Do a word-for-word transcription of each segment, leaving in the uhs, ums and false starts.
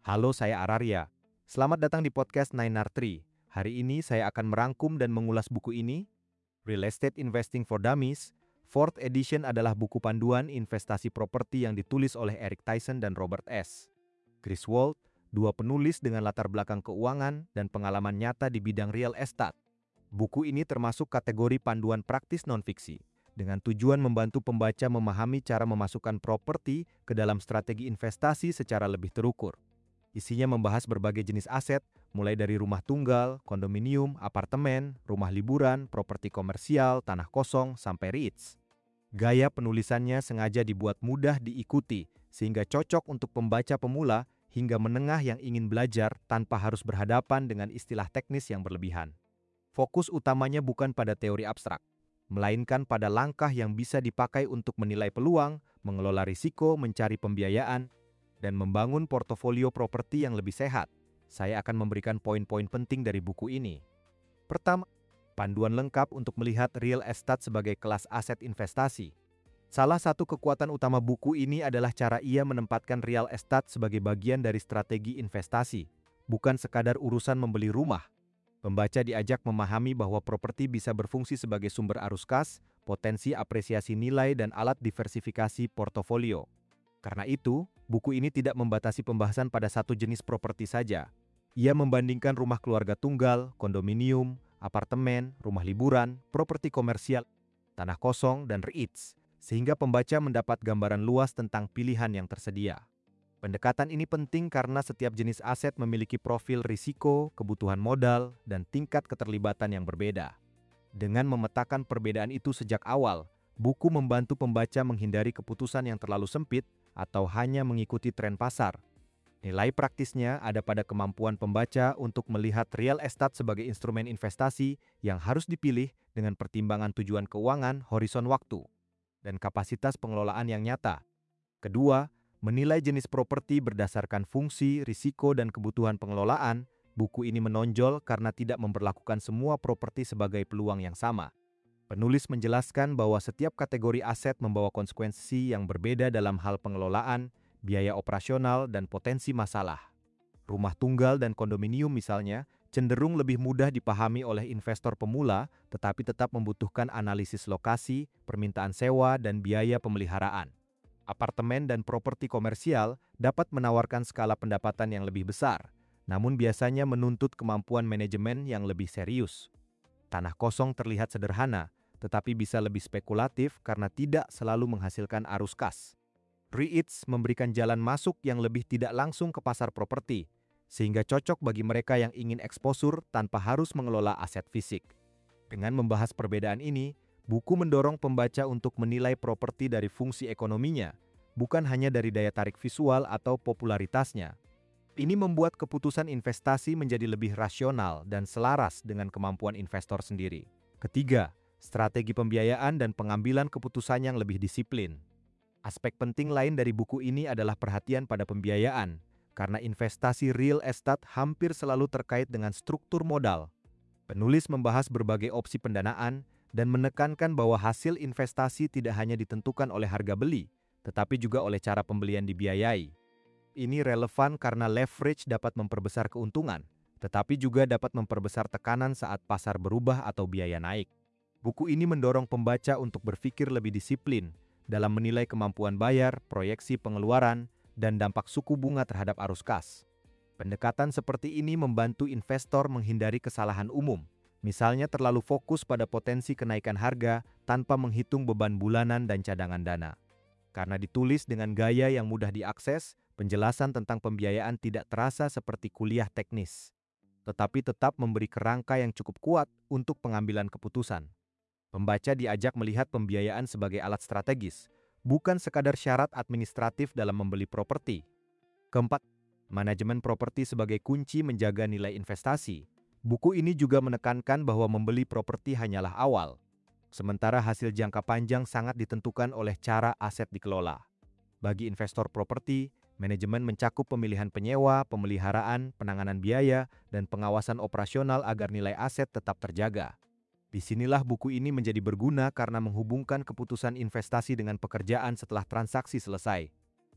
Halo, saya Araria. Selamat datang di podcast Nine R Tree. Hari ini saya akan merangkum dan mengulas buku ini. Real Estate Investing for Dummies, Fourth Edition adalah buku panduan investasi properti yang ditulis oleh Eric Tyson dan Robert S. Griswold, dua penulis dengan latar belakang keuangan dan pengalaman nyata di bidang real estate. Buku ini termasuk kategori panduan praktis non-fiksi, dengan tujuan membantu pembaca memahami cara memasukkan properti ke dalam strategi investasi secara lebih terukur. Isinya membahas berbagai jenis aset, mulai dari rumah tunggal, kondominium, apartemen, rumah liburan, properti komersial, tanah kosong, sampai REITs. Gaya penulisannya sengaja dibuat mudah diikuti, sehingga cocok untuk pembaca pemula hingga menengah yang ingin belajar tanpa harus berhadapan dengan istilah teknis yang berlebihan. Fokus utamanya bukan pada teori abstrak, melainkan pada langkah yang bisa dipakai untuk menilai peluang, mengelola risiko, mencari pembiayaan, dan membangun portofolio properti yang lebih sehat. Saya akan memberikan poin-poin penting dari buku ini. Pertama, panduan lengkap untuk melihat real estate sebagai kelas aset investasi. Salah satu kekuatan utama buku ini adalah cara ia menempatkan real estate sebagai bagian dari strategi investasi, bukan sekadar urusan membeli rumah. Pembaca diajak memahami bahwa properti bisa berfungsi sebagai sumber arus kas, potensi apresiasi nilai, dan alat diversifikasi portofolio. Karena itu, buku ini tidak membatasi pembahasan pada satu jenis properti saja. Ia membandingkan rumah keluarga tunggal, kondominium, apartemen, rumah liburan, properti komersial, tanah kosong, dan REITs, sehingga pembaca mendapat gambaran luas tentang pilihan yang tersedia. Pendekatan ini penting karena setiap jenis aset memiliki profil risiko, kebutuhan modal, dan tingkat keterlibatan yang berbeda. Dengan memetakan perbedaan itu sejak awal, buku membantu pembaca menghindari keputusan yang terlalu sempit atau hanya mengikuti tren pasar. Nilai praktisnya ada pada kemampuan pembaca untuk melihat real estate sebagai instrumen investasi yang harus dipilih dengan pertimbangan tujuan keuangan, horizon waktu, dan kapasitas pengelolaan yang nyata. Kedua, menilai jenis properti berdasarkan fungsi, risiko, dan kebutuhan pengelolaan. Buku ini menonjol karena tidak memperlakukan semua properti sebagai peluang yang sama. Penulis menjelaskan bahwa setiap kategori aset membawa konsekuensi yang berbeda dalam hal pengelolaan, biaya operasional, dan potensi masalah. Rumah tunggal dan kondominium misalnya cenderung lebih mudah dipahami oleh investor pemula, tetapi tetap membutuhkan analisis lokasi, permintaan sewa, dan biaya pemeliharaan. Apartemen dan properti komersial dapat menawarkan skala pendapatan yang lebih besar, namun biasanya menuntut kemampuan manajemen yang lebih serius. Tanah kosong terlihat sederhana, tetapi bisa lebih spekulatif karena tidak selalu menghasilkan arus kas. REITs memberikan jalan masuk yang lebih tidak langsung ke pasar properti, sehingga cocok bagi mereka yang ingin eksposur tanpa harus mengelola aset fisik. Dengan membahas perbedaan ini, buku mendorong pembaca untuk menilai properti dari fungsi ekonominya, bukan hanya dari daya tarik visual atau popularitasnya. Ini membuat keputusan investasi menjadi lebih rasional dan selaras dengan kemampuan investor sendiri. Ketiga, strategi pembiayaan dan pengambilan keputusan yang lebih disiplin. Aspek penting lain dari buku ini adalah perhatian pada pembiayaan, karena investasi real estate hampir selalu terkait dengan struktur modal. Penulis membahas berbagai opsi pendanaan dan menekankan bahwa hasil investasi tidak hanya ditentukan oleh harga beli, tetapi juga oleh cara pembelian dibiayai. Ini relevan karena leverage dapat memperbesar keuntungan, tetapi juga dapat memperbesar tekanan saat pasar berubah atau biaya naik. Buku ini mendorong pembaca untuk berpikir lebih disiplin dalam menilai kemampuan bayar, proyeksi pengeluaran, dan dampak suku bunga terhadap arus kas. Pendekatan seperti ini membantu investor menghindari kesalahan umum, misalnya terlalu fokus pada potensi kenaikan harga tanpa menghitung beban bulanan dan cadangan dana. Karena ditulis dengan gaya yang mudah diakses, penjelasan tentang pembiayaan tidak terasa seperti kuliah teknis, tetapi tetap memberi kerangka yang cukup kuat untuk pengambilan keputusan. Pembaca diajak melihat pembiayaan sebagai alat strategis, bukan sekadar syarat administratif dalam membeli properti. Keempat, manajemen properti sebagai kunci menjaga nilai investasi. Buku ini juga menekankan bahwa membeli properti hanyalah awal, sementara hasil jangka panjang sangat ditentukan oleh cara aset dikelola. Bagi investor properti, manajemen mencakup pemilihan penyewa, pemeliharaan, penanganan biaya, dan pengawasan operasional agar nilai aset tetap terjaga. Disinilah buku ini menjadi berguna karena menghubungkan keputusan investasi dengan pekerjaan setelah transaksi selesai.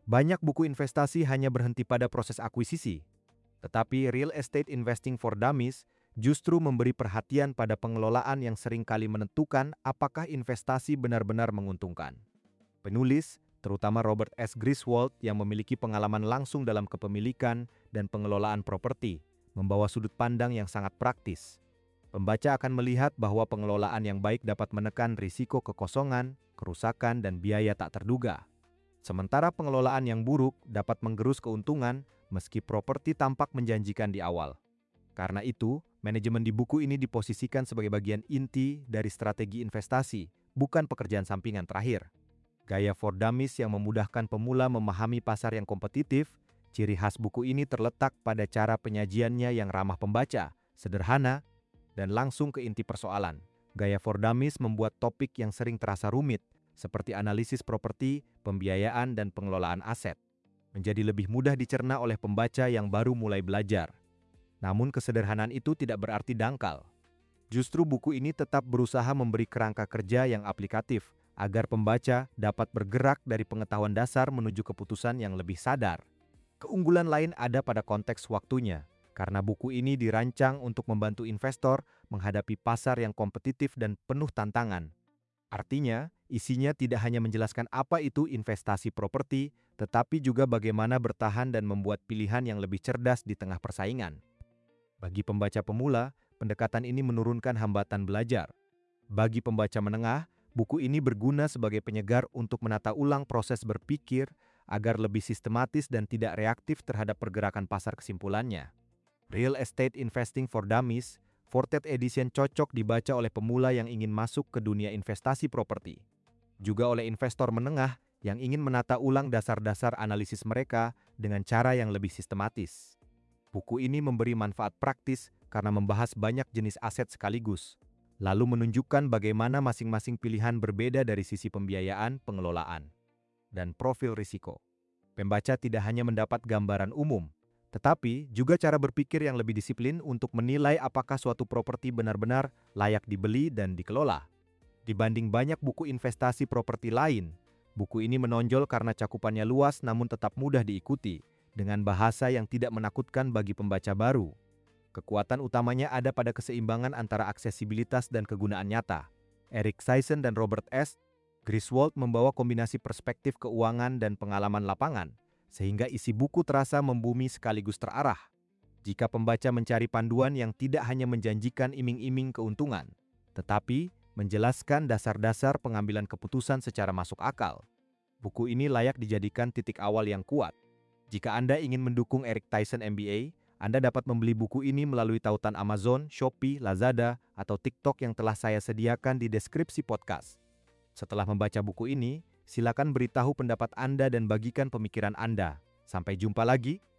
Banyak buku investasi hanya berhenti pada proses akuisisi, tetapi Real Estate Investing for Dummies justru memberi perhatian pada pengelolaan yang seringkali menentukan apakah investasi benar-benar menguntungkan. Penulis, terutama Robert S. Griswold yang memiliki pengalaman langsung dalam kepemilikan dan pengelolaan properti, membawa sudut pandang yang sangat praktis. Pembaca akan melihat bahwa pengelolaan yang baik dapat menekan risiko kekosongan, kerusakan, dan biaya tak terduga. Sementara pengelolaan yang buruk dapat menggerus keuntungan meski properti tampak menjanjikan di awal. Karena itu, manajemen di buku ini diposisikan sebagai bagian inti dari strategi investasi, bukan pekerjaan sampingan terakhir. Gaya for Dummies yang memudahkan pemula memahami pasar yang kompetitif, ciri khas buku ini terletak pada cara penyajiannya yang ramah pembaca, sederhana, dan langsung ke inti persoalan. Gaya for Dummies membuat topik yang sering terasa rumit, seperti analisis properti, pembiayaan, dan pengelolaan aset, menjadi lebih mudah dicerna oleh pembaca yang baru mulai belajar. Namun kesederhanaan itu tidak berarti dangkal. Justru buku ini tetap berusaha memberi kerangka kerja yang aplikatif, agar pembaca dapat bergerak dari pengetahuan dasar menuju keputusan yang lebih sadar. Keunggulan lain ada pada konteks waktunya, karena buku ini dirancang untuk membantu investor menghadapi pasar yang kompetitif dan penuh tantangan. Artinya, isinya tidak hanya menjelaskan apa itu investasi properti, tetapi juga bagaimana bertahan dan membuat pilihan yang lebih cerdas di tengah persaingan. Bagi pembaca pemula, pendekatan ini menurunkan hambatan belajar. Bagi pembaca menengah, buku ini berguna sebagai penyegar untuk menata ulang proses berpikir agar lebih sistematis dan tidak reaktif terhadap pergerakan pasar kesimpulannya. Real Estate Investing for Dummies, fourth edition cocok dibaca oleh pemula yang ingin masuk ke dunia investasi properti. Juga oleh investor menengah yang ingin menata ulang dasar-dasar analisis mereka dengan cara yang lebih sistematis. Buku ini memberi manfaat praktis karena membahas banyak jenis aset sekaligus, lalu menunjukkan bagaimana masing-masing pilihan berbeda dari sisi pembiayaan, pengelolaan, dan profil risiko. Pembaca tidak hanya mendapat gambaran umum, tetapi juga cara berpikir yang lebih disiplin untuk menilai apakah suatu properti benar-benar layak dibeli dan dikelola. Dibanding banyak buku investasi properti lain, buku ini menonjol karena cakupannya luas namun tetap mudah diikuti, dengan bahasa yang tidak menakutkan bagi pembaca baru. Kekuatan utamanya ada pada keseimbangan antara aksesibilitas dan kegunaan nyata. Eric Sisson dan Robert S. Griswold membawa kombinasi perspektif keuangan dan pengalaman lapangan, sehingga isi buku terasa membumi sekaligus terarah. Jika pembaca mencari panduan yang tidak hanya menjanjikan iming-iming keuntungan, tetapi menjelaskan dasar-dasar pengambilan keputusan secara masuk akal, buku ini layak dijadikan titik awal yang kuat. Jika Anda ingin mendukung Eric Tyson M B A, Anda dapat membeli buku ini melalui tautan Amazon, Shopee, Lazada, atau TikTok yang telah saya sediakan di deskripsi podcast. Setelah membaca buku ini, silakan beritahu pendapat Anda dan bagikan pemikiran Anda. Sampai jumpa lagi.